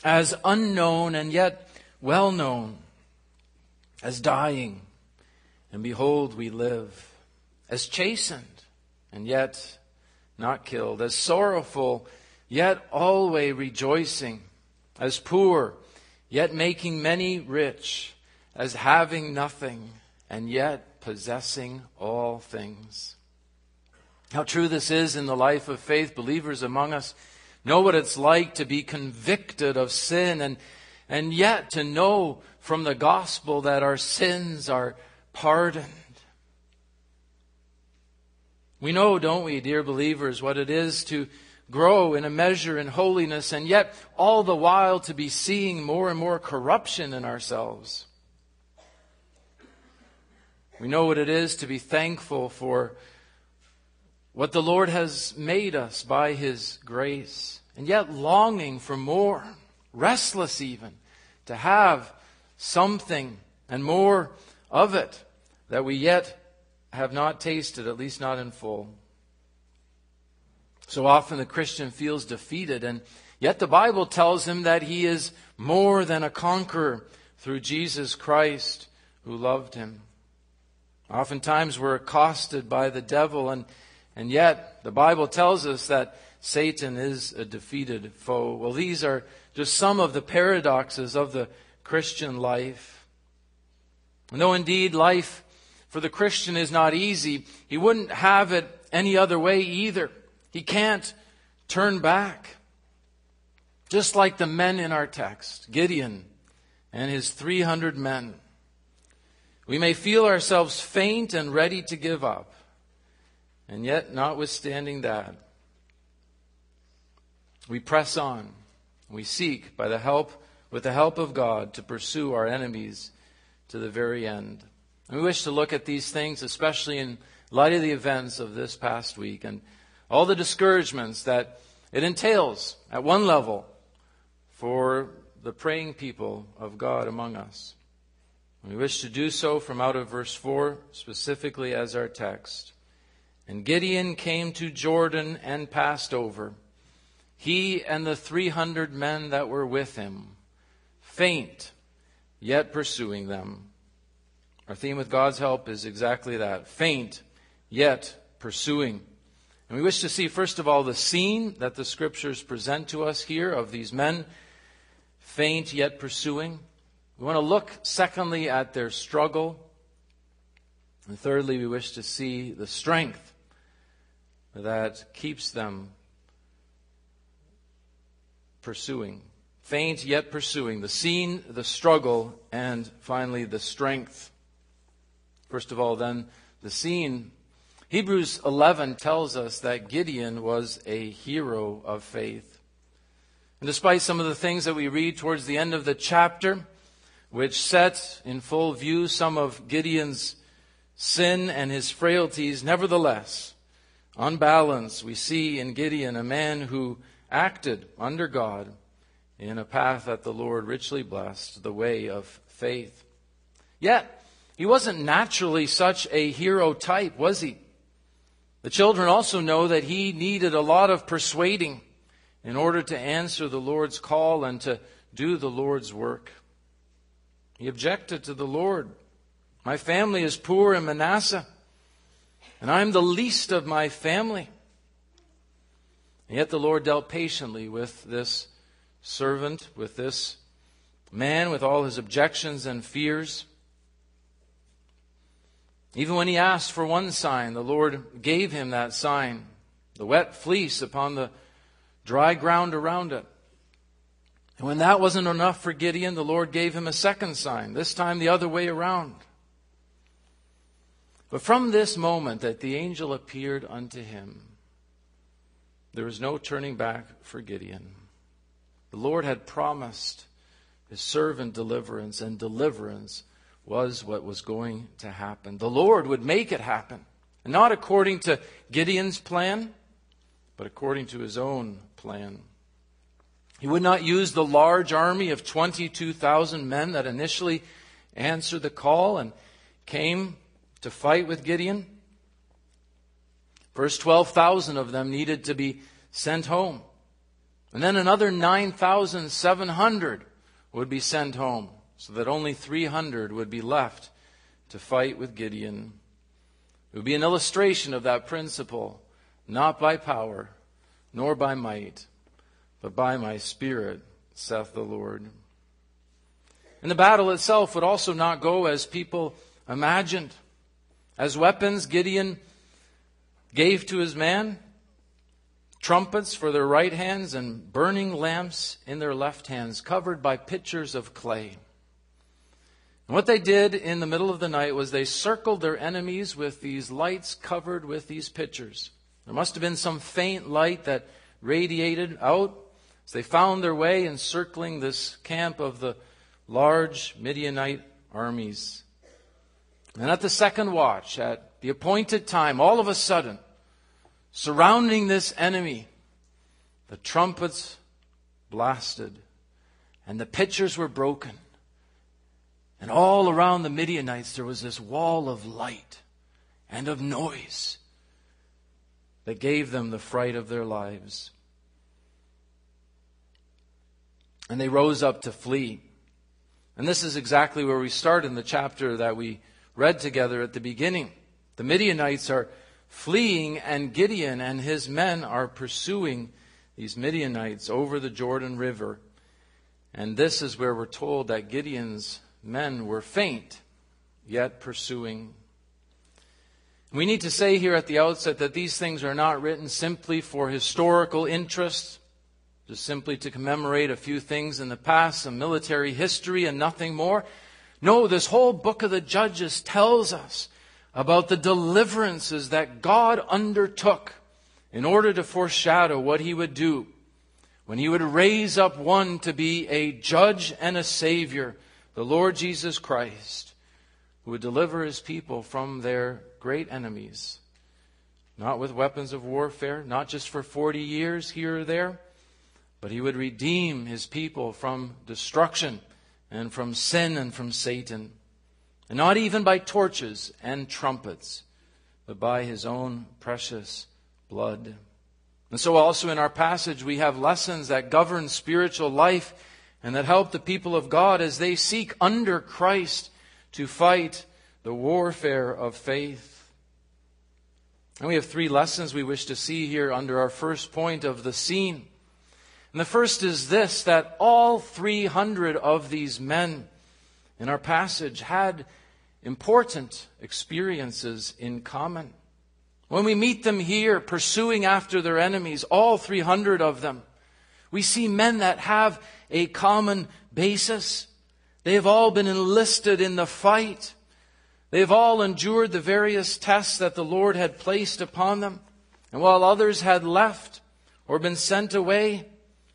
as unknown and yet well known, as dying, and behold, we live, as chastened, and yet not killed, as sorrowful, yet always rejoicing, as poor, yet making many rich, as having nothing, and yet possessing all things. How true this is in the life of faith. Believers among us know what it's like to be convicted of sin and yet to know from the gospel that our sins are pardoned. We know, don't we, dear believers, what it is to grow in a measure in holiness and yet all the while to be seeing more and more corruption in ourselves. We know what it is to be thankful for what the Lord has made us by His grace, and yet longing for more, restless even, to have something and more of it that we yet have not tasted, at least not in full. So often the Christian feels defeated, and yet the Bible tells him that he is more than a conqueror through Jesus Christ who loved him. Oftentimes we're accosted by the devil, and yet the Bible tells us that Satan is a defeated foe. Well, these are just some of the paradoxes of the Christian life. And though indeed life for the Christian is not easy, he wouldn't have it any other way either. He can't turn back. Just like the men in our text, Gideon and his 300 men. We may feel ourselves faint and ready to give up. And yet, notwithstanding that, we press on. We seek, with the help of God, to pursue our enemies to the very end. And we wish to look at these things, especially in light of the events of this past week and all the discouragements that it entails at one level for the praying people of God among us. We wish to do so from out of verse 4, specifically as our text. And Gideon came to Jordan and passed over, he and the 300 men that were with him, faint, yet pursuing them. Our theme with God's help is exactly that, faint, yet pursuing. And we wish to see, first of all, the scene that the Scriptures present to us here of these men, faint, yet pursuing. We want to look, secondly, at their struggle. And thirdly, we wish to see the strength that keeps them pursuing. Faint yet pursuing. The scene, the struggle, and finally the strength. First of all, then, the scene. Hebrews 11 tells us that Gideon was a hero of faith. And despite some of the things that we read towards the end of the chapter, which set in full view some of Gideon's sin and his frailties, nevertheless, on balance, we see in Gideon a man who acted under God in a path that the Lord richly blessed, the way of faith. Yet, he wasn't naturally such a hero type, was he? The children also know that he needed a lot of persuading in order to answer the Lord's call and to do the Lord's work. He objected to the Lord. My family is poor in Manasseh, and I'm the least of my family. And yet the Lord dealt patiently with this servant, with this man, with all his objections and fears. Even when he asked for one sign, the Lord gave him that sign, the wet fleece upon the dry ground around it. And when that wasn't enough for Gideon, the Lord gave him a second sign, this time the other way around. But from this moment that the angel appeared unto him, there was no turning back for Gideon. The Lord had promised his servant deliverance, and deliverance was what was going to happen. The Lord would make it happen, and not according to Gideon's plan, but according to his own plan. He would not use the large army of 22,000 men that initially answered the call and came to fight with Gideon. First 12,000 of them needed to be sent home. And then another 9,700 would be sent home, so that only 300 would be left to fight with Gideon. It would be an illustration of that principle, not by power, nor by might, but by my Spirit, saith the Lord. And the battle itself would also not go as people imagined. As weapons, Gideon gave to his men trumpets for their right hands and burning lamps in their left hands, covered by pitchers of clay. And what they did in the middle of the night was they circled their enemies with these lights covered with these pitchers. There must have been some faint light that radiated out as they found their way encircling this camp of the large Midianite armies. And at the second watch, at the appointed time, all of a sudden, surrounding this enemy, the trumpets blasted, and the pitchers were broken. And all around the Midianites there was this wall of light and of noise that gave them the fright of their lives. And they rose up to flee. And this is exactly where we start in the chapter that we read together at the beginning. The Midianites are fleeing, and Gideon and his men are pursuing these Midianites over the Jordan River. And this is where we're told that Gideon's men were faint, yet pursuing. We need to say here at the outset that these things are not written simply for historical interest, just simply to commemorate a few things in the past, some military history and nothing more. No, this whole book of the Judges tells us about the deliverances that God undertook in order to foreshadow what He would do when He would raise up one to be a judge and a Savior, the Lord Jesus Christ, who would deliver His people from their great enemies, not with weapons of warfare, not just for 40 years here or there, but He would redeem His people from destruction and from sin and from Satan. And not even by torches and trumpets, but by His own precious blood. And so also in our passage we have lessons that govern spiritual life and that help the people of God as they seek under Christ to fight the warfare of faith. And we have 3 lessons we wish to see here under our first point of the scene. And the first is this, that all 300 of these men in our passage had important experiences in common. When we meet them here pursuing after their enemies, all 300 of them, we see men that have a common basis. They have all been enlisted in the fight. They have all endured the various tests that the Lord had placed upon them. And while others had left or been sent away,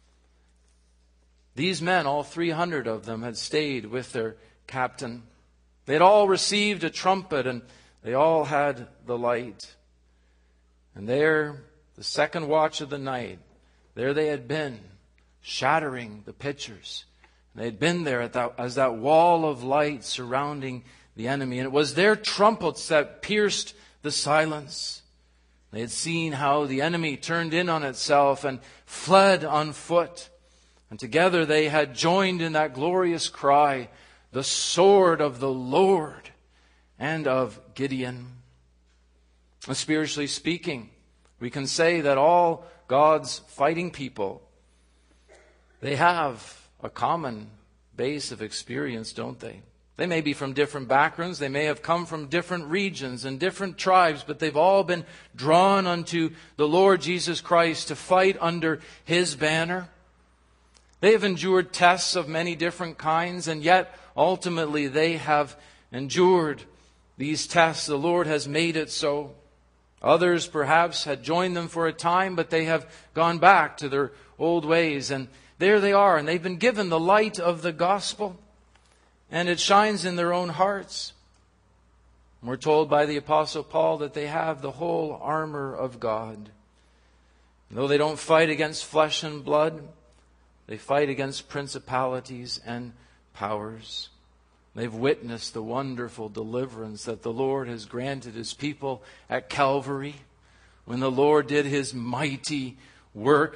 these men, all 300 of them, had stayed with their captain. They had all received a trumpet and they all had the light. And there, the second watch of the night, there they had been, shattering the pitchers. They had been there as that wall of light surrounding the enemy. And it was their trumpets that pierced the silence. They had seen how the enemy turned in on itself and fled on foot. And together they had joined in that glorious cry, the sword of the Lord and of Gideon. And spiritually speaking, we can say that all God's fighting people, they have a common base of experience, don't they? They may be from different backgrounds. They may have come from different regions and different tribes, but they've all been drawn unto the Lord Jesus Christ to fight under His banner. They have endured tests of many different kinds, and yet ultimately they have endured these tests. The Lord has made it so. Others perhaps had joined them for a time, but they have gone back to their old ways. And there they are, and they've been given the light of the gospel, and it shines in their own hearts. We're told by the Apostle Paul that they have the whole armor of God. And though they don't fight against flesh and blood, they fight against principalities and powers. They've witnessed the wonderful deliverance that the Lord has granted His people at Calvary, when the Lord did His mighty work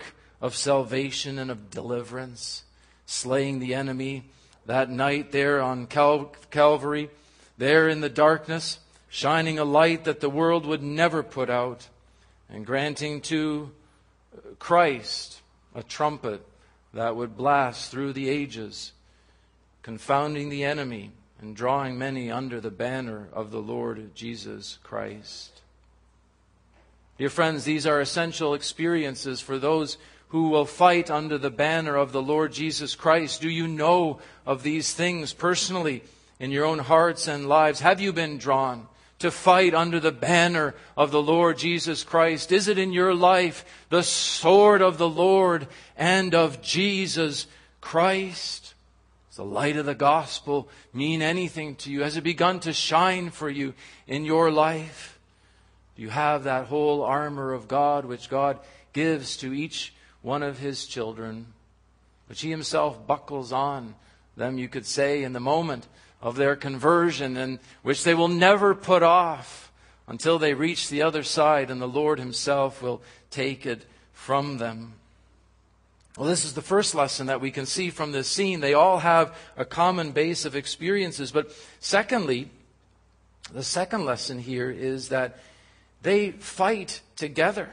of salvation and of deliverance, slaying the enemy that night there on Calvary, there in the darkness, shining a light that the world would never put out, and granting to Christ a trumpet that would blast through the ages, confounding the enemy and drawing many under the banner of the Lord Jesus Christ. Dear friends, these are essential experiences for those who will fight under the banner of the Lord Jesus Christ. Do you know of these things personally in your own hearts and lives? Have you been drawn to fight under the banner of the Lord Jesus Christ? Is it in your life the sword of the Lord and of Jesus Christ? Does the light of the gospel mean anything to you? Has it begun to shine for you in your life? Do you have that whole armor of God which God gives to each one of His children, which He Himself buckles on them, you could say, in the moment of their conversion, and which they will never put off until they reach the other side and the Lord Himself will take it from them? Well, this is the first lesson that we can see from this scene. They all have a common base of experiences. But secondly, the second lesson here is that they fight together.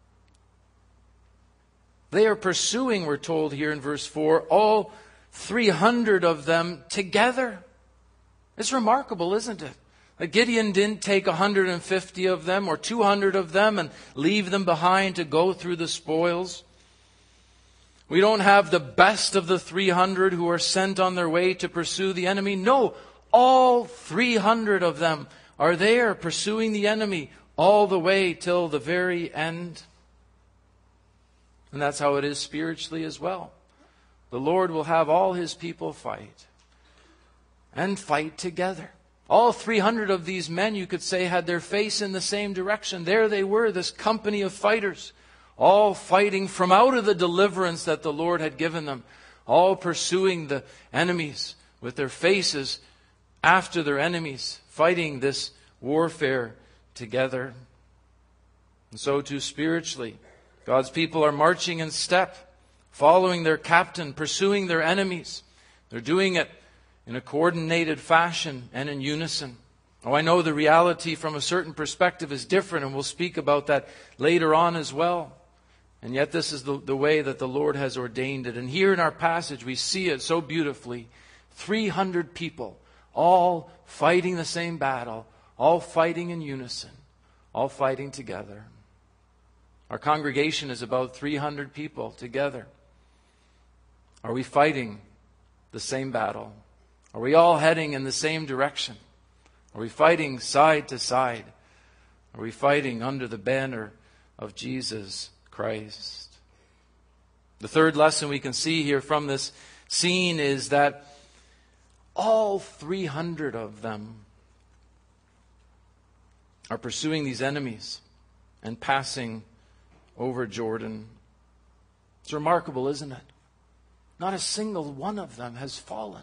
They are pursuing, we're told here in verse 4, all 300 of them together. It's remarkable, isn't it? That Gideon didn't take 150 of them or 200 of them and leave them behind to go through the spoils. We don't have the best of the 300 who are sent on their way to pursue the enemy. No, all 300 of them are there pursuing the enemy all the way till the very end. And that's how it is spiritually as well. The Lord will have all His people fight. And fight together. All 300 of these men, you could say, had their face in the same direction. There they were, this company of fighters, all fighting from out of the deliverance that the Lord had given them, all pursuing the enemies with their faces after their enemies, fighting this warfare together. And so too spiritually, God's people are marching in step, following their captain, pursuing their enemies. They're doing it in a coordinated fashion and in unison. Oh, I know the reality from a certain perspective is different, and we'll speak about that later on as well. And yet this is the way that the Lord has ordained it. And here in our passage we see it so beautifully. 300 people, all fighting the same battle, all fighting in unison, all fighting together. Our congregation is about 300 people together. Are we fighting the same battle? Are we all heading in the same direction? Are we fighting side to side? Are we fighting under the banner of Jesus Christ? The third lesson we can see here from this scene is that all 300 of them are pursuing these enemies and passing over Jordan. It's remarkable, isn't it? Not a single one of them has fallen.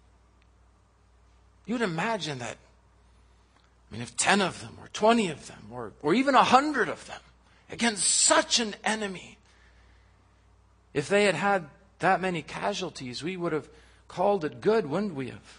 You'd imagine that, if 10 of them or 20 of them or even 100 of them against such an enemy, if they had had that many casualties, we would have called it good, wouldn't we have?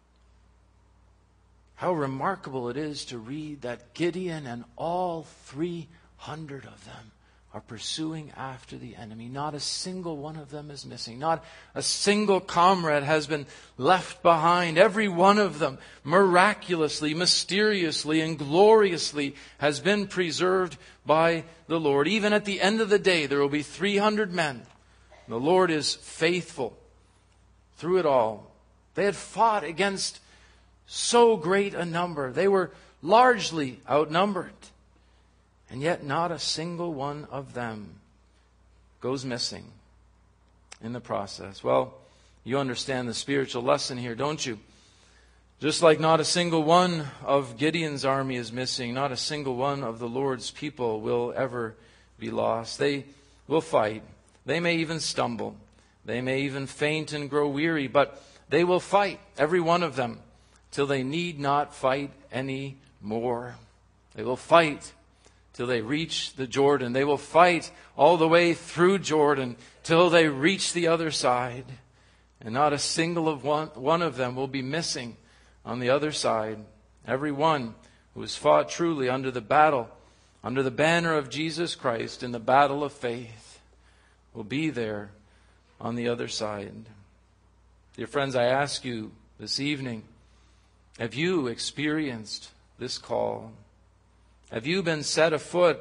How remarkable it is to read that Gideon and all 300 of them are pursuing after the enemy. Not a single one of them is missing. Not a single comrade has been left behind. Every one of them miraculously, mysteriously, and gloriously has been preserved by the Lord. Even at the end of the day, there will be 300 men. The Lord is faithful through it all. They had fought against so great a number. They were largely outnumbered. And yet not a single one of them goes missing in the process. Well, you understand the spiritual lesson here, don't you? Just like not a single one of Gideon's army is missing, not a single one of the Lord's people will ever be lost. They will fight. They may even stumble. They may even faint and grow weary, but they will fight, every one of them, till they need not fight any more. They will fight till they reach the Jordan. They will fight all the way through Jordan till they reach the other side. And not a single of one of them will be missing on the other side. Every one who has fought truly under the banner of Jesus Christ in the battle of faith, will be there on the other side. Dear friends, I ask you this evening, have you experienced this call? Have you been set afoot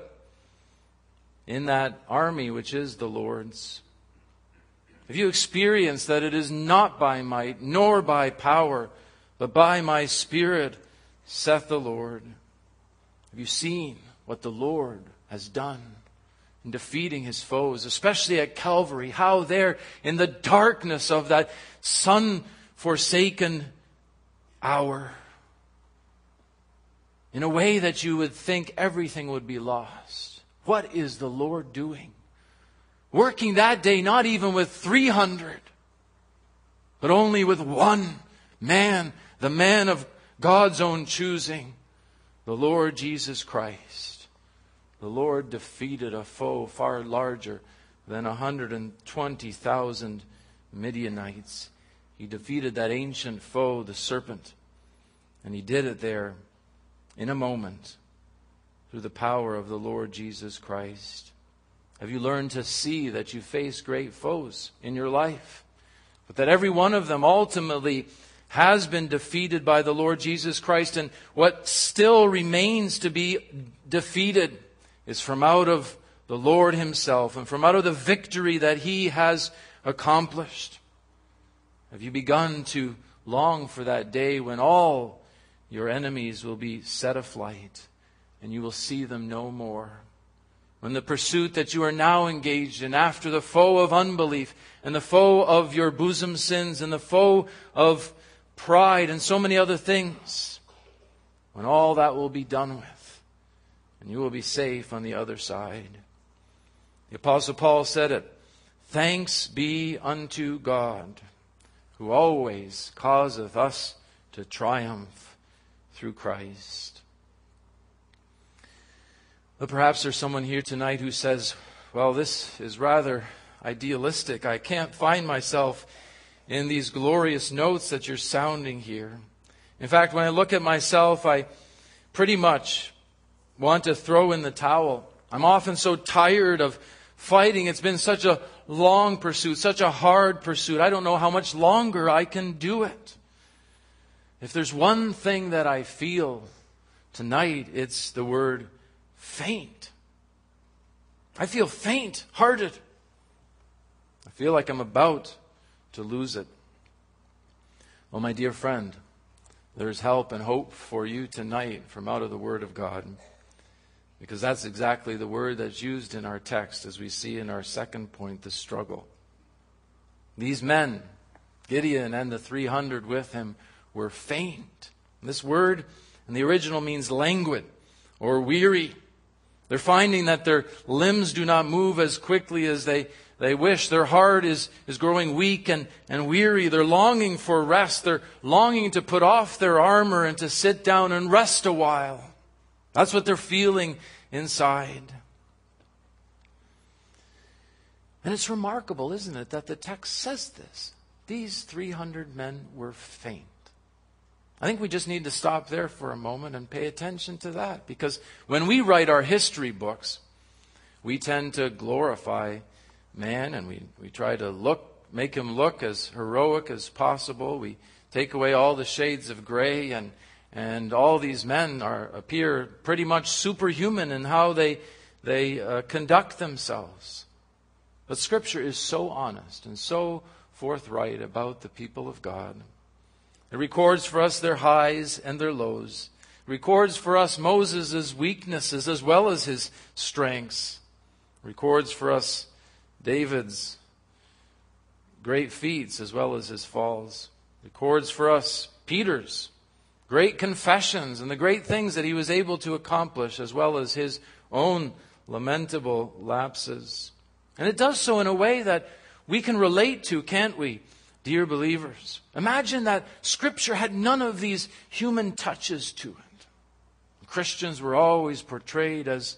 in that army which is the Lord's? Have you experienced that it is not by might nor by power, but by my Spirit, saith the Lord? Have you seen what the Lord has done in defeating his foes, especially at Calvary? How there in the darkness of that sun-forsaken hour, in a way that you would think everything would be lost, what is the Lord doing? Working that day not even with 300, but only with one man, the man of God's own choosing, the Lord Jesus Christ. The Lord defeated a foe far larger than 120,000 Midianites. He defeated that ancient foe, the serpent, and he did it there in a moment through the power of the Lord Jesus Christ. Have you learned to see that you face great foes in your life, but that every one of them ultimately has been defeated by the Lord Jesus Christ, and what still remains to be defeated is from out of the Lord himself and from out of the victory that he has accomplished? Have you begun to long for that day when all your enemies will be set aflight and you will see them no more? When the pursuit that you are now engaged in after the foe of unbelief and the foe of your bosom sins and the foe of pride and so many other things, when all that will be done with and you will be safe on the other side. The Apostle Paul said it, "Thanks be unto God, who always causeth us to triumph through Christ." But perhaps there's someone here tonight who says, well, this is rather idealistic. I can't find myself in these glorious notes that you're sounding here. In fact, when I look at myself, I pretty much want to throw in the towel. I'm often so tired of fighting. It's been such a long pursuit, such a hard pursuit. I don't know how much longer I can do it. If there's one thing that I feel tonight, it's the word faint. I feel faint-hearted. I feel like I'm about to lose it. Well, my dear friend, there's help and hope for you tonight from out of the Word of God, because that's exactly the word that's used in our text as we see in our second point, the struggle. These men, Gideon and the 300 with him, were faint. This word in the original means languid or weary. They're finding that their limbs do not move as quickly as they wish. Their heart is growing weak and weary. They're longing for rest. They're longing to put off their armor and to sit down and rest a while. That's what they're feeling inside. And it's remarkable, isn't it, that the text says this. These 300 men were faint. I think we just need to stop there for a moment and pay attention to that. Because when we write our history books, we tend to glorify man and we try to make him look as heroic as possible. We take away all the shades of gray, and all these men appear pretty much superhuman in how they conduct themselves. But Scripture is so honest and so forthright about the people of God. It records for us their highs and their lows. It records for us Moses' weaknesses as well as his strengths. It records for us David's great feats as well as his falls. It records for us Peter's great confessions and the great things that he was able to accomplish as well as his own lamentable lapses. And it does so in a way that we can relate to, can't we? Dear believers, imagine that Scripture had none of these human touches to it. Christians were always portrayed as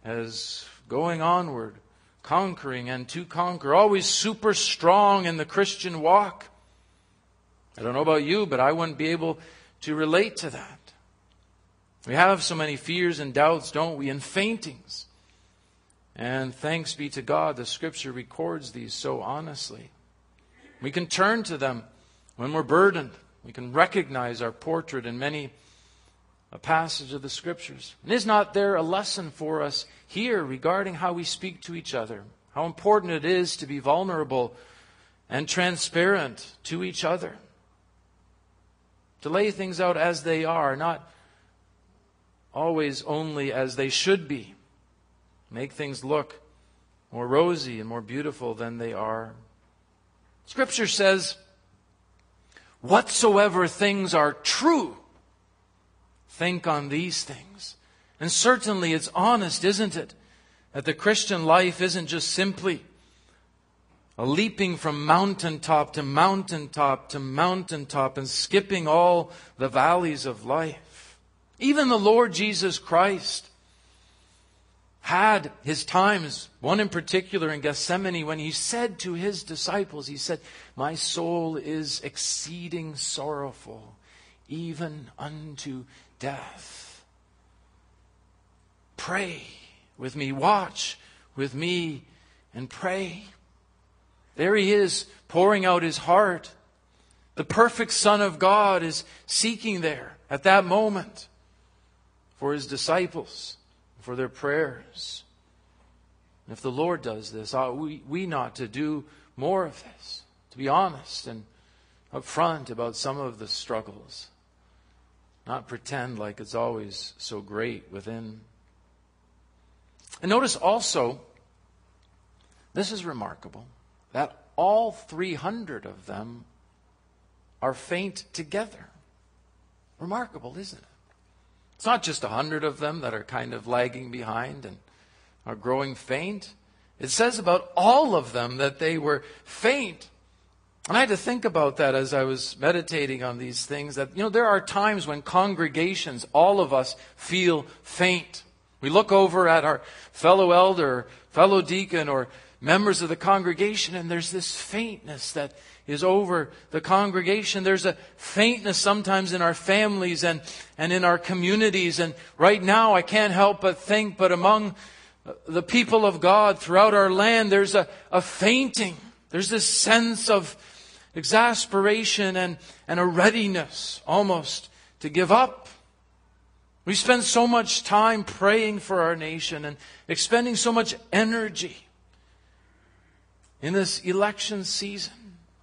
as going onward, conquering and to conquer, always super strong in the Christian walk. I don't know about you, but I wouldn't be able to relate to that. We have so many fears and doubts, don't we, and faintings. And thanks be to God, the Scripture records these so honestly. We can turn to them when we're burdened. We can recognize our portrait in many a passage of the Scriptures. And is not there a lesson for us here regarding how we speak to each other? How important it is to be vulnerable and transparent to each other. To lay things out as they are, not always only as they should be. Make things look more rosy and more beautiful than they are. Scripture says, whatsoever things are true, think on these things. And certainly it's honest, isn't it? That the Christian life isn't just simply a leaping from mountaintop to mountaintop to mountaintop and skipping all the valleys of life. Even the Lord Jesus Christ had His times, one in particular in Gethsemane, when He said to His disciples, He said, my soul is exceeding sorrowful, even unto death. Pray with me, watch with me, and pray. There He is, pouring out His heart. The perfect Son of God is seeking there at that moment for His disciples, for their prayers. And if the Lord does this, ought we not to do more of this? To be honest and upfront about some of the struggles. Not pretend like it's always so great within. And notice also, this is remarkable, that all 300 of them are faint together. Remarkable, isn't it? It's not just 100 of them that are kind of lagging behind and are growing faint. It says about all of them that they were faint. And I had to think about that as I was meditating on these things, that, there are times when congregations, all of us, feel faint. We look over at our fellow elder, fellow deacon, or members of the congregation, and there's this faintness that is over the congregation. There's a faintness sometimes in our families and in our communities. And right now I can't help but think, but among the people of God throughout our land, there's a fainting. There's this sense of exasperation and a readiness almost to give up. We spend so much time praying for our nation and expending so much energy in this election season.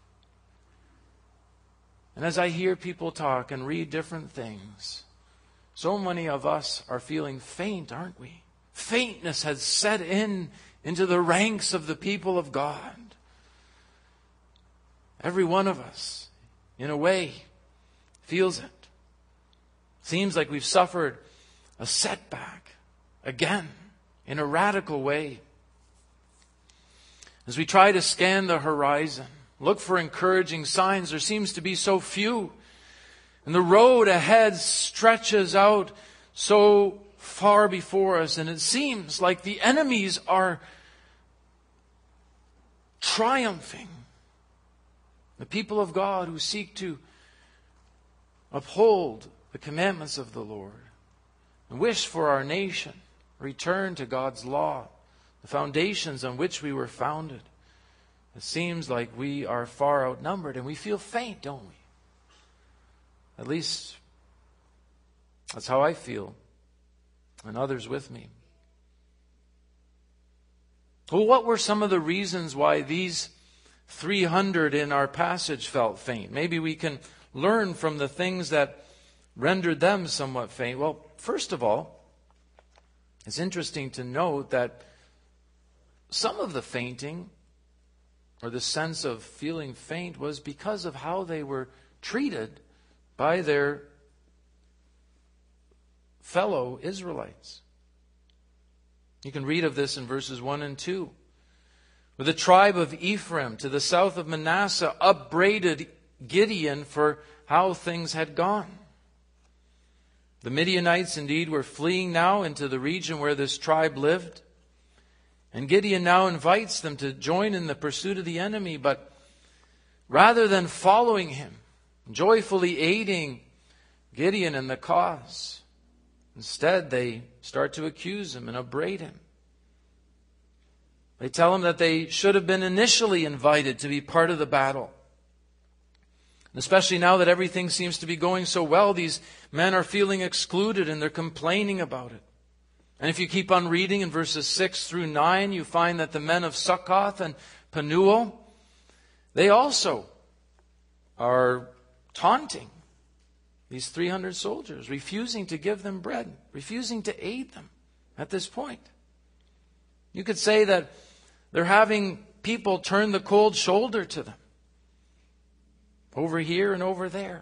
And as I hear people talk and read different things, so many of us are feeling faint, aren't we? Faintness has set into the ranks of the people of God. Every one of us, in a way, feels it. Seems like we've suffered a setback again in a radical way. As we try to scan the horizon, look for encouraging signs, there seems to be so few. And the road ahead stretches out so far before us, and it seems like the enemies are triumphing. The people of God who seek to uphold the commandments of the Lord and wish for our nation return to God's law, the foundations on which we were founded. It seems like we are far outnumbered and we feel faint, don't we? At least that's how I feel, and others with me. Well, what were some of the reasons why these 300 in our passage felt faint? Maybe we can learn from the things that rendered them somewhat faint. Well, first of all, it's interesting to note that some of the fainting, or the sense of feeling faint, was because of how they were treated by their fellow Israelites. You can read of this in verses 1 and 2. With the tribe of Ephraim to the south of Manasseh upbraided Gideon for how things had gone. The Midianites indeed were fleeing now into the region where this tribe lived. And Gideon now invites them to join in the pursuit of the enemy, but rather than following him, joyfully aiding Gideon in the cause, instead they start to accuse him and upbraid him. They tell him that they should have been initially invited to be part of the battle. And especially now that everything seems to be going so well, these men are feeling excluded and they're complaining about it. And if you keep on reading in verses 6 through 9, you find that the men of Succoth and Penuel, they also are taunting these 300 soldiers, refusing to give them bread, refusing to aid them at this point. You could say that they're having people turn the cold shoulder to them, over here and over there.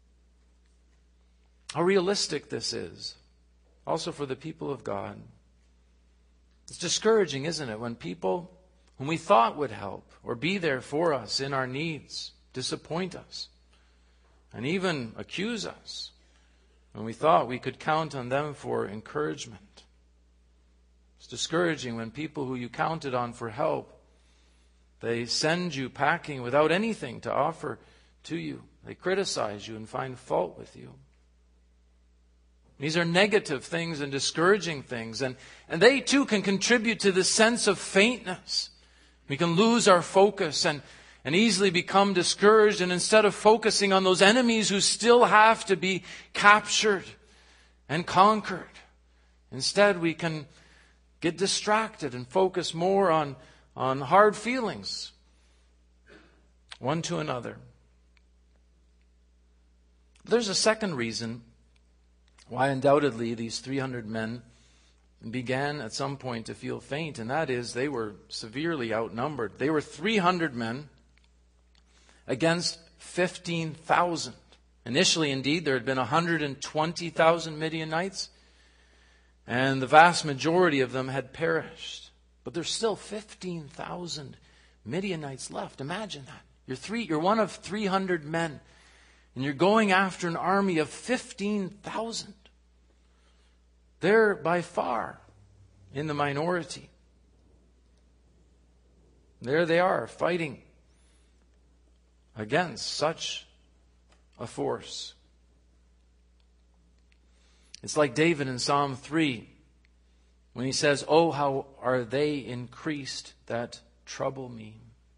How realistic this is, also for the people of God. It's discouraging, isn't it, when people whom we thought would help or be there for us in our needs disappoint us and even accuse us when we thought we could count on them for encouragement. It's discouraging when people who you counted on for help, they send you packing without anything to offer to you. They criticize you and find fault with you. These are negative things and discouraging things. And they too can contribute to the sense of faintness. We can lose our focus and easily become discouraged. And instead of focusing on those enemies who still have to be captured and conquered, instead we can get distracted and focus more on hard feelings, one to another. There's a second reason why undoubtedly these 300 men began at some point to feel faint, and that is they were severely outnumbered. They were 300 men against 15,000. Initially, indeed, there had been 120,000 Midianites, and the vast majority of them had perished. But there's still 15,000 Midianites left. Imagine that. You're one of 300 men, and you're going after an army of 15,000. They're by far in the minority. There they are, fighting against such a force. It's like David in Psalm 3 when he says, "Oh, how are they increased that trouble me."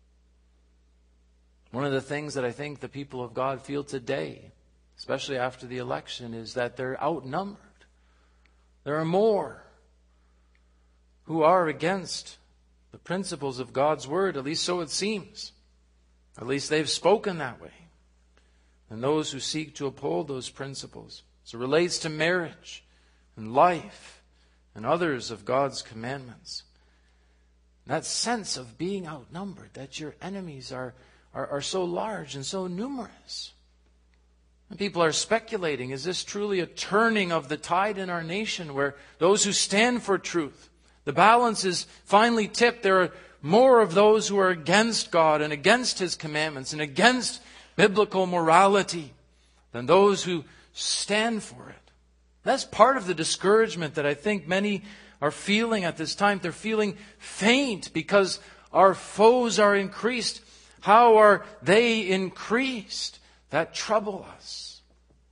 One of the things that I think the people of God feel today, especially after the election, is that they're outnumbered. There are more who are against the principles of God's Word, at least so it seems. At least they've spoken that way. And those who seek to uphold those principles. So it relates to marriage and life and others of God's commandments. That sense of being outnumbered, that your enemies are so large and so numerous. And people are speculating, is this truly a turning of the tide in our nation where those who stand for truth, the balance is finally tipped. There are more of those who are against God and against His commandments and against biblical morality than those who stand for it. That's part of the discouragement that I think many are feeling at this time. They're feeling faint because our foes are increased. How are they increased? That trouble us.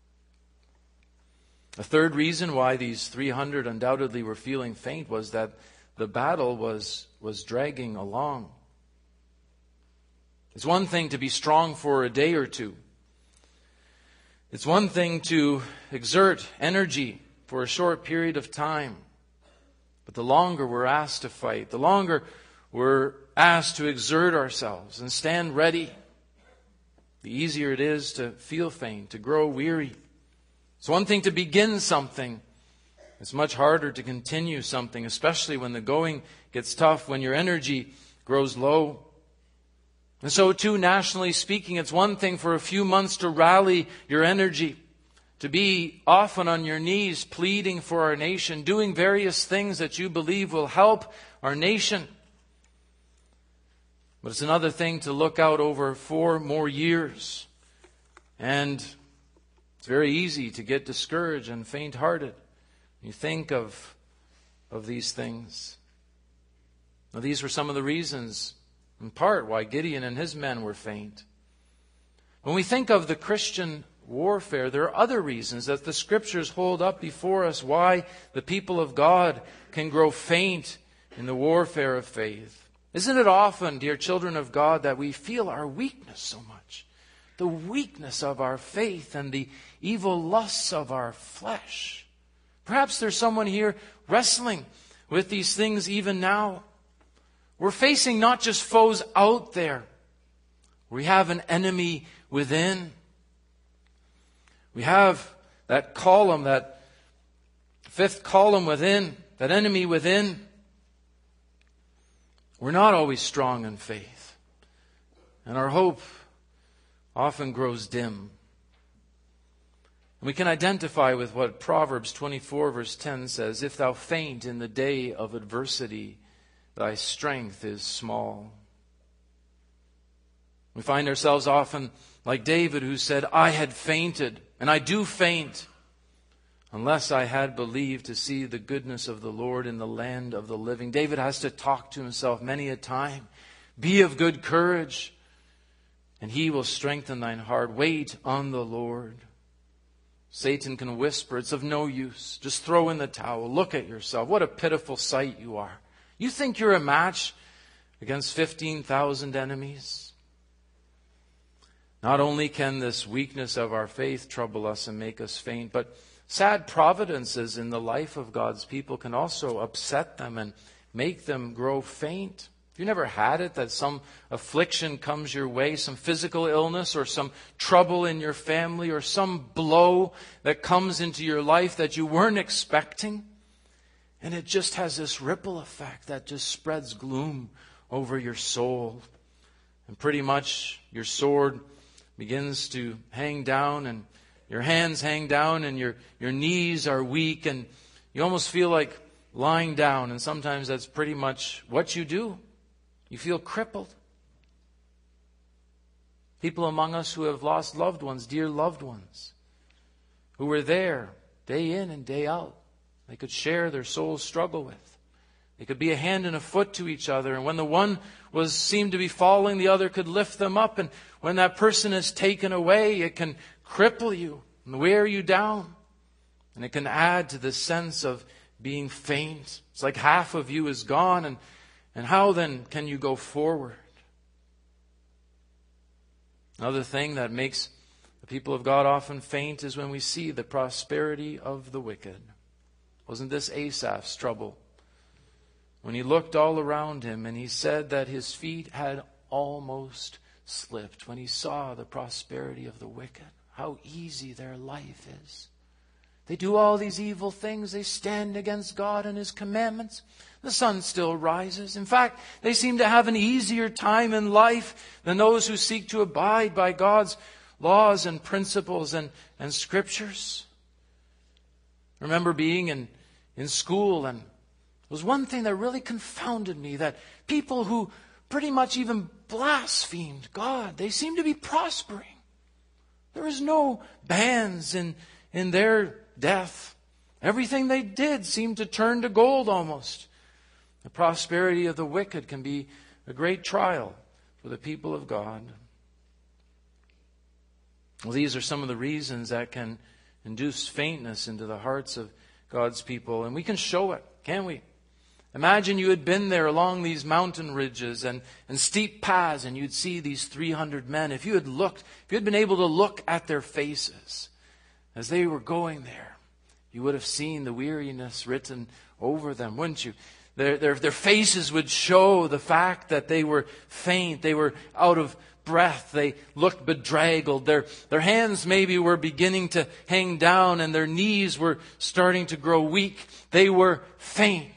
The third reason why these 300 undoubtedly were feeling faint was that the battle was dragging along. It's one thing to be strong for a day or two. It's one thing to exert energy for a short period of time. But the longer we're asked to fight, the longer we're asked to exert ourselves and stand ready, the easier it is to feel faint, to grow weary. It's one thing to begin something. It's much harder to continue something, especially when the going gets tough, when your energy grows low. And so too, nationally speaking, it's one thing for a few months to rally your energy, to be often on your knees pleading for our nation, doing various things that you believe will help our nation. But it's another thing to look out over 4 more years and It's very easy to get discouraged and faint-hearted. You think of these things. Now, these were some of the reasons, in part, why Gideon and his men were faint. When we think of the Christian warfare, there are other reasons that the Scriptures hold up before us why the people of God can grow faint in the warfare of faith. Isn't it often, dear children of God, that we feel our weakness so much? The weakness of our faith and the evil lusts of our flesh. Perhaps there's someone here wrestling with these things even now. We're facing not just foes out there. We have an enemy within. We have that column, that fifth column within, that enemy within. We're not always strong in faith. And our hope often grows dim. We can identify with what Proverbs 24 verse 10 says, "If thou faint in the day of adversity, thy strength is small." We find ourselves often like David, who said, "I had fainted, and I do faint, unless I had believed to see the goodness of the Lord in the land of the living." David has to talk to himself many a time. Be of good courage, and he will strengthen thine heart. Wait on the Lord. Satan can whisper, "It's of no use. Just throw in the towel. Look at yourself. What a pitiful sight you are. You think you're a match against 15,000 enemies?" Not only can this weakness of our faith trouble us and make us faint, but sad providences in the life of God's people can also upset them and make them grow faint. Have you never had it, that some affliction comes your way, some physical illness or some trouble in your family or some blow that comes into your life that you weren't expecting? And it just has this ripple effect that just spreads gloom over your soul. And pretty much your sword begins to hang down, and your hands hang down, and your knees are weak, and you almost feel like lying down. And sometimes that's pretty much what you do. You feel crippled. People among us who have lost loved ones, dear loved ones, who were there day in and day out. They could share their soul's struggle with. They could be a hand and a foot to each other. And when the one seemed to be falling, the other could lift them up. And when that person is taken away, it can cripple you and wear you down. And it can add to the sense of being faint. It's like half of you is gone. And how then can you go forward? Another thing that makes the people of God often faint is when we see the prosperity of the wicked. Wasn't this Asaph's trouble? When he looked all around him and he said that his feet had almost slipped when he saw the prosperity of the wicked. How easy their life is. They do all these evil things. They stand against God and His commandments. The sun still rises. In fact, they seem to have an easier time in life than those who seek to abide by God's laws and principles and scriptures. I remember being in school, and it was one thing that really confounded me, that people who pretty much even blasphemed God, they seemed to be prospering. There was no bans in their death. Everything they did seemed to turn to gold almost. The prosperity of the wicked can be a great trial for the people of God. Well, these are some of the reasons that can induce faintness into the hearts of God's people. And we can show it, can't we? Imagine you had been there along these mountain ridges and steep paths, and you'd see these 300 men. If you had been able to look at their faces as they were going there, you would have seen the weariness written over them, wouldn't you? Their faces would show the fact that they were faint, they were out of breath, they looked bedraggled. Their hands maybe were beginning to hang down, and their knees were starting to grow weak. They were faint.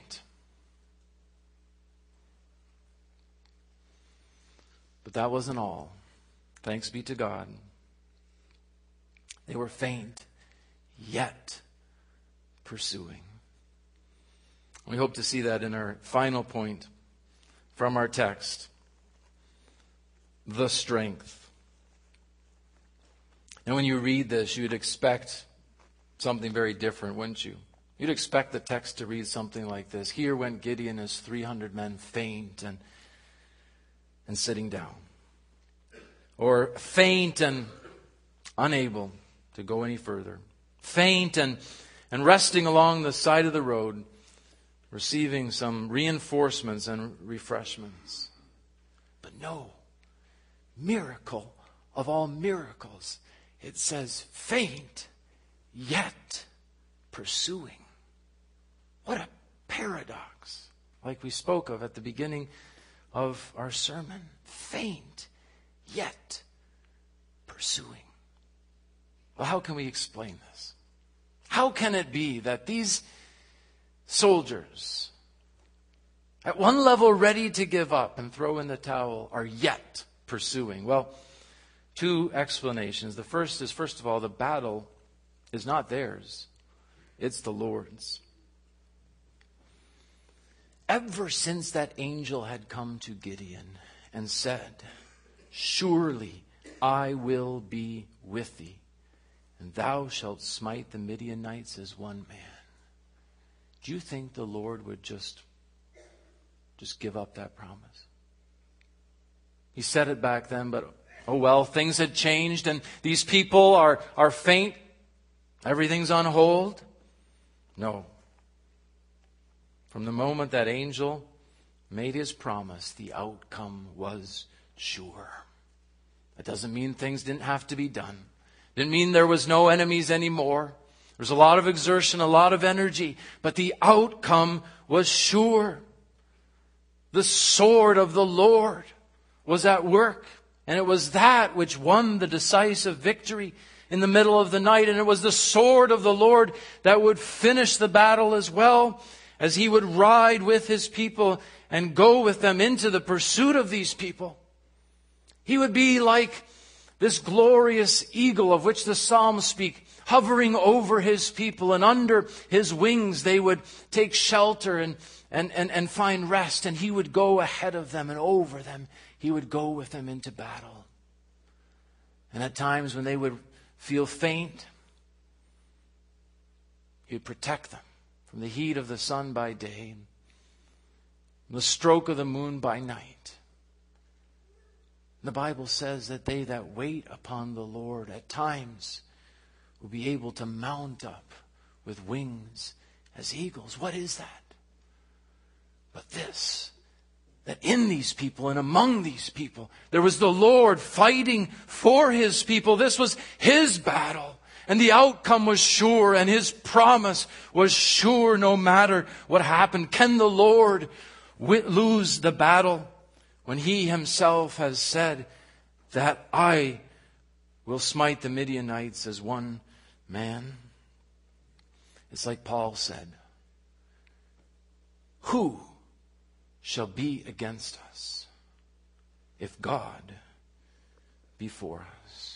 But that wasn't all. Thanks be to God. They were faint, yet pursuing. We hope to see that in our final point from our text. The strength. And when you read this, you'd expect something very different, wouldn't you? You'd expect the text to read something like this. Here went Gideon, his 300 men faint and sitting down. Or faint and unable to go any further. Faint and resting along the side of the road, receiving some reinforcements and refreshments. But no, miracle of all miracles. It says faint, yet pursuing. What a paradox, like we spoke of at the beginning of our sermon. Faint, yet pursuing. Well, how can we explain this? How can it be that these soldiers, at one level ready to give up and throw in the towel, are yet pursuing? Well, two explanations. The first is, first of all, the battle is not theirs. It's the Lord's. Ever since that angel had come to Gideon and said, "Surely I will be with thee, and thou shalt smite the Midianites as one man." Do you think the Lord would just give up that promise? He said it back then, but oh well, things had changed and these people are faint. Everything's on hold. No. From the moment that angel made his promise, the outcome was sure. That doesn't mean things didn't have to be done. Didn't mean there was no enemies anymore. There's a lot of exertion, a lot of energy, but the outcome was sure. The sword of the Lord was at work, and it was that which won the decisive victory in the middle of the night, and it was the sword of the Lord that would finish the battle as well, as he would ride with his people and go with them into the pursuit of these people. He would be like this glorious eagle of which the Psalms speak, hovering over his people, and under his wings they would take shelter and find rest, and he would go ahead of them and over them. He would go with them into battle. And at times when they would feel faint, he would protect them from the heat of the sun by day, from the stroke of the moon by night. The Bible says that they that wait upon the Lord at times will be able to mount up with wings as eagles. What is that? But this, that in these people and among these people, there was the Lord fighting for his people. This was his battle. And the outcome was sure, and his promise was sure no matter what happened. Can the Lord lose the battle when he himself has said that I will smite the Midianites as one man? It's like Paul said, who shall be against us if God be for us?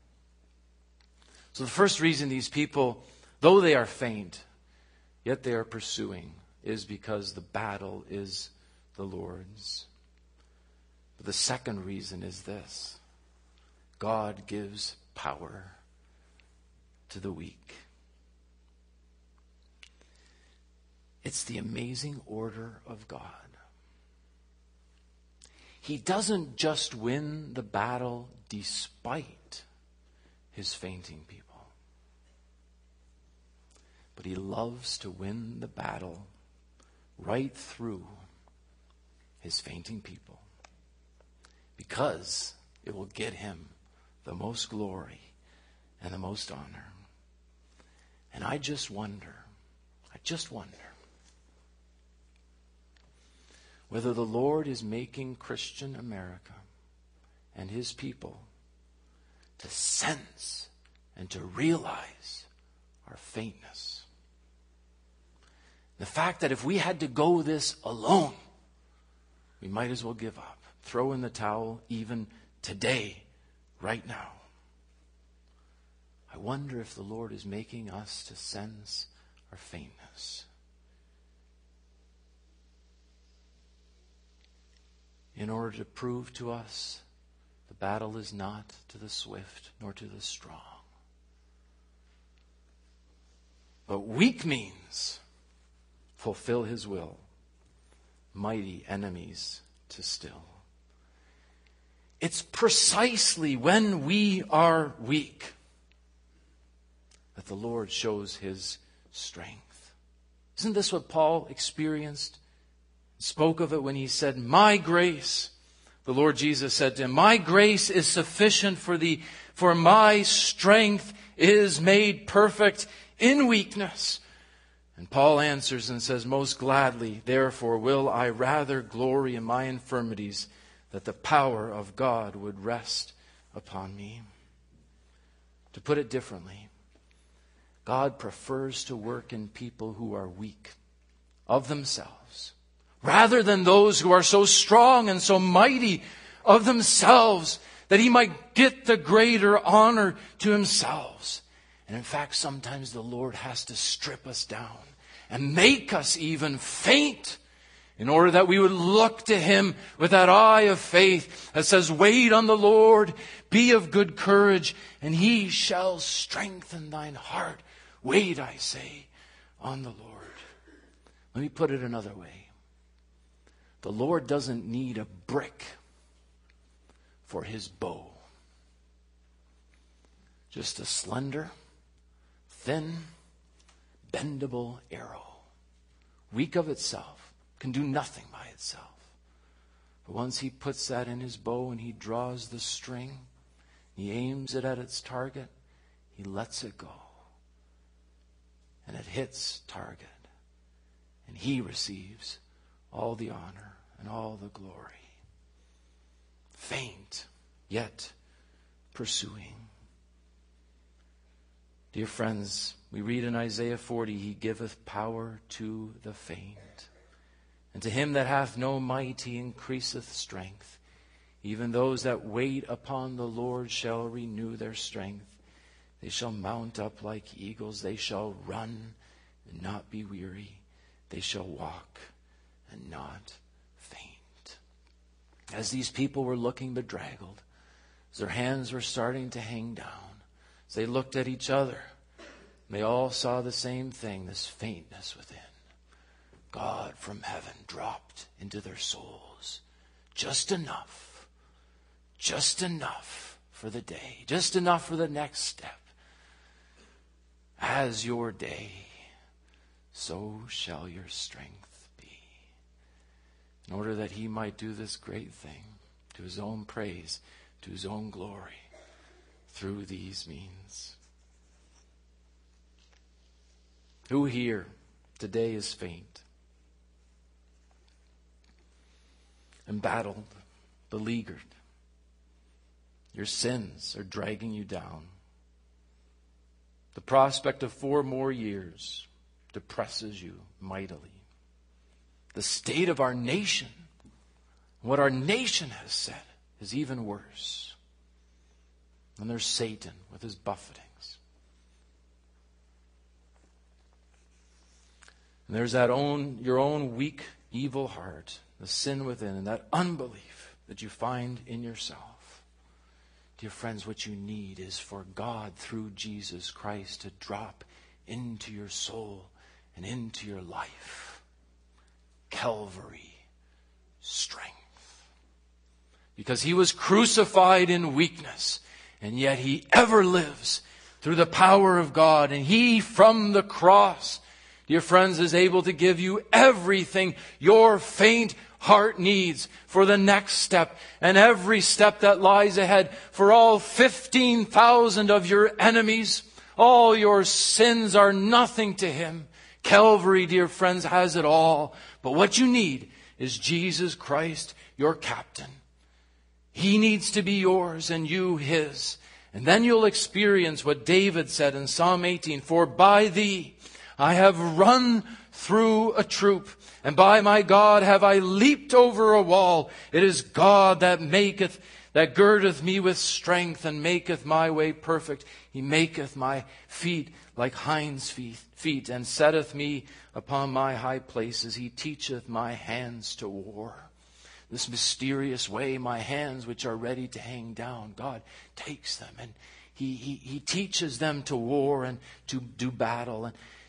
So the first reason these people, though they are faint, yet they are pursuing, is because the battle is the Lord's. But the second reason is this: God gives power to the weak. It's the amazing order of God. He doesn't just win the battle despite his fainting people, but he loves to win the battle right through his fainting people, because it will get him the most glory and the most honor. And I just wonder whether the Lord is making Christian America and his people to sense and to realize our faintness. The fact that if we had to go this alone, we might as well give up. Throw in the towel even today, right now. I wonder if the Lord is making us to sense our faintness, in order to prove to us the battle is not to the swift nor to the strong, But weak means fulfill his will, mighty enemies to still. It's precisely when we are weak that the Lord shows his strength. Isn't this what Paul experienced? Spoke of it when he said, my grace, the Lord Jesus said to him, my grace is sufficient for thee, for my strength is made perfect in weakness. And Paul answers and says, most gladly, therefore, will I rather glory in my infirmities, that the power of God would rest upon me. To put it differently, God prefers to work in people who are weak of themselves, rather than those who are so strong and so mighty of themselves that he might get the greater honor to himself. And in fact, sometimes the Lord has to strip us down and make us even faint in order that we would look to him with that eye of faith that says, wait on the Lord, be of good courage, and he shall strengthen thine heart. Wait, I say, on the Lord. Let me put it another way. The Lord doesn't need a brick for his bow. Just a slender, thin, bendable arrow. Weak of itself, can do nothing by itself. But once he puts that in his bow and he draws the string, he aims it at its target, he lets it go. And it hits target. And he receives all the honor and all the glory. Faint, yet pursuing. Dear friends, we read in Isaiah 40, he giveth power to the faint. And to him that hath no might, he increaseth strength. Even those that wait upon the Lord shall renew their strength. They shall mount up like eagles. They shall run and not be weary. They shall walk and not faint. As these people were looking bedraggled, as their hands were starting to hang down, as they looked at each other, they all saw the same thing, this faintness within. God from heaven dropped into their souls just enough for the day, just enough for the next step. As your day, so shall your strength be. In order that he might do this great thing to his own praise, to his own glory, through these means. Who here today is faint, embattled, beleaguered? Your sins are dragging you down. The prospect of 4 more years depresses you mightily. The state of our nation, what our nation has said, is even worse. And there's Satan with his buffetings. And there's your own weak, evil heart, the sin within, and that unbelief that you find in yourself. Dear friends, what you need is for God, through Jesus Christ, to drop into your soul and into your life. Calvary strength. Because he was crucified in weakness, and yet he ever lives through the power of God. And he, from the cross, dear friends, is able to give you everything your faint heart needs for the next step and every step that lies ahead. For all 15,000 of your enemies, all your sins are nothing to him. Calvary, dear friends, has it all. But what you need is Jesus Christ, your captain. He needs to be yours and you his. And then you'll experience what David said in Psalm 18, for by thee I have run through a troop, and by my God have I leaped over a wall. It is God that girdeth me with strength, and maketh my way perfect. He maketh my feet like hinds' feet, and setteth me upon my high places. He teacheth my hands to war. This mysterious way, my hands which are ready to hang down, God takes them and He teaches them to war and to do battle. And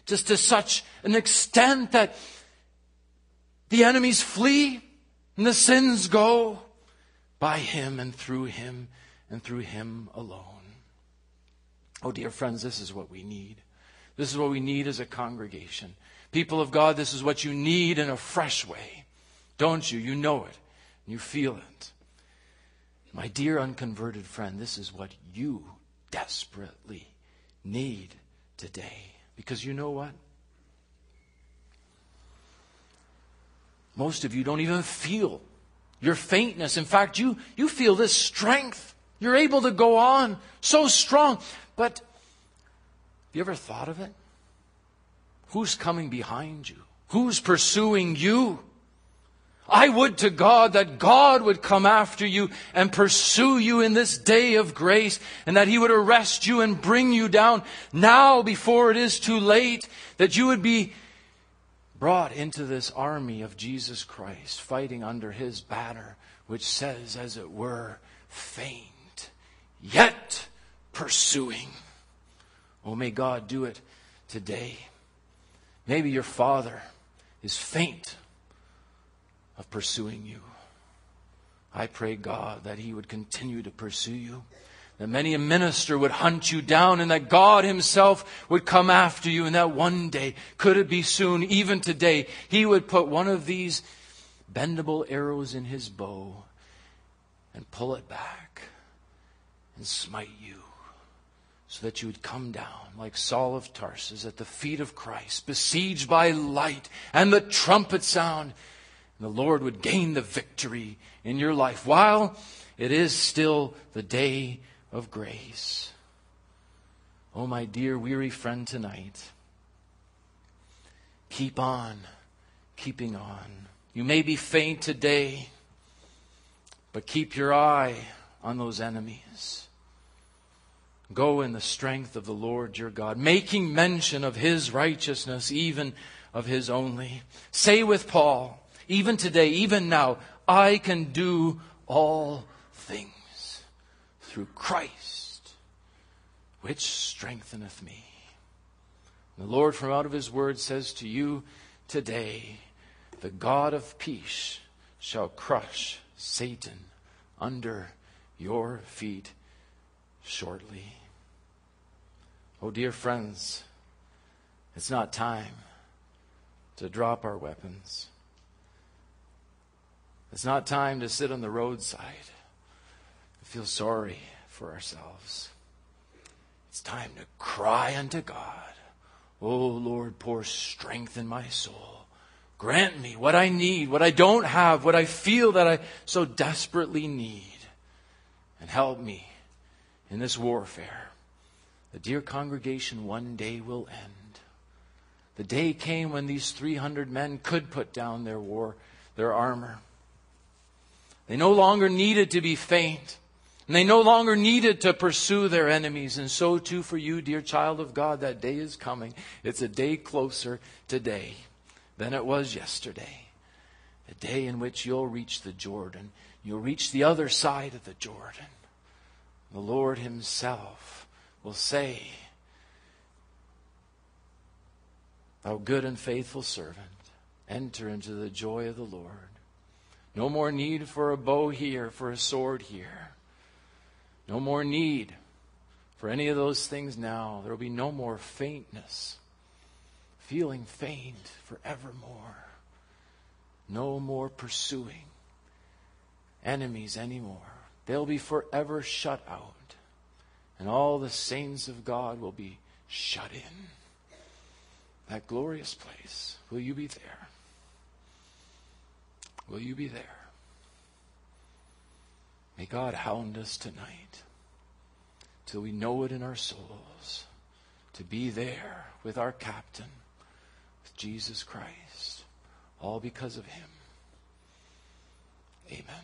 just to such an extent that the enemies flee and the sins go by Him and through Him alone. Oh, dear friends, this is what we need. This is what we need as a congregation. People of God, this is what you need in a fresh way. Don't you? You know it. You feel it. My dear unconverted friend, this is what you desperately need today. Because you know what? Most of you don't even feel your faintness. In fact, you feel this strength. You're able to go on so strong. But have you ever thought of it? Who's coming behind you? Who's pursuing you? I would to God that God would come after you and pursue you in this day of grace, and that He would arrest you and bring you down now before it is too late, that you would be brought into this army of Jesus Christ, fighting under His banner, which says, as it were, faint, yet pursuing. Oh, may God do it today. Maybe your father is faint of pursuing you. I pray, God, that He would continue to pursue you, that many a minister would hunt you down, and that God Himself would come after you, and that one day, could it be soon, even today, He would put one of these bendable arrows in His bow and pull it back and smite you, so that you would come down like Saul of Tarsus at the feet of Christ, besieged by light and the trumpet sound. And the Lord would gain the victory in your life while it is still the day of grace. Oh, my dear weary friend tonight, keep on keeping on. You may be faint today, but keep your eye on those enemies. Go in the strength of the Lord your God, making mention of His righteousness, even of His only. Say with Paul, even today, even now, I can do all things through Christ, which strengtheneth me. The Lord from out of His word says to you today, the God of peace shall crush Satan under your feet shortly. Oh, dear friends, it's not time to drop our weapons. It's not time to sit on the roadside and feel sorry for ourselves. It's time to cry unto God. Oh, Lord, pour strength in my soul. Grant me what I need, what I don't have, what I feel that I so desperately need. And help me in this warfare. The dear congregation, one day will end. The day came when these 300 men could put down their armor. They no longer needed to be faint. And they no longer needed to pursue their enemies. And so too for you, dear child of God, that day is coming. It's a day closer today than it was yesterday. A day in which you'll reach the Jordan. You'll reach the other side of the Jordan. The Lord Himself will say, "Thou good and faithful servant, enter into the joy of the Lord." No more need for a bow here, for a sword here. No more need for any of those things now. There will be no more faintness, feeling faint forevermore. No more pursuing enemies anymore. They'll be forever shut out. And all the saints of God will be shut in. That glorious place. Will you be there? Will you be there? May God hound us tonight till we know it in our souls to be there with our captain, with Jesus Christ, all because of Him. Amen.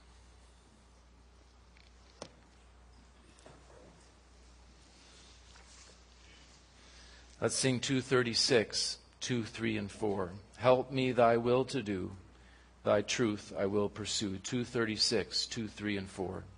Let's sing 236, 2, 3, and 4. Help me thy will to do, thy truth I will pursue. 236, 2, 3, and 4.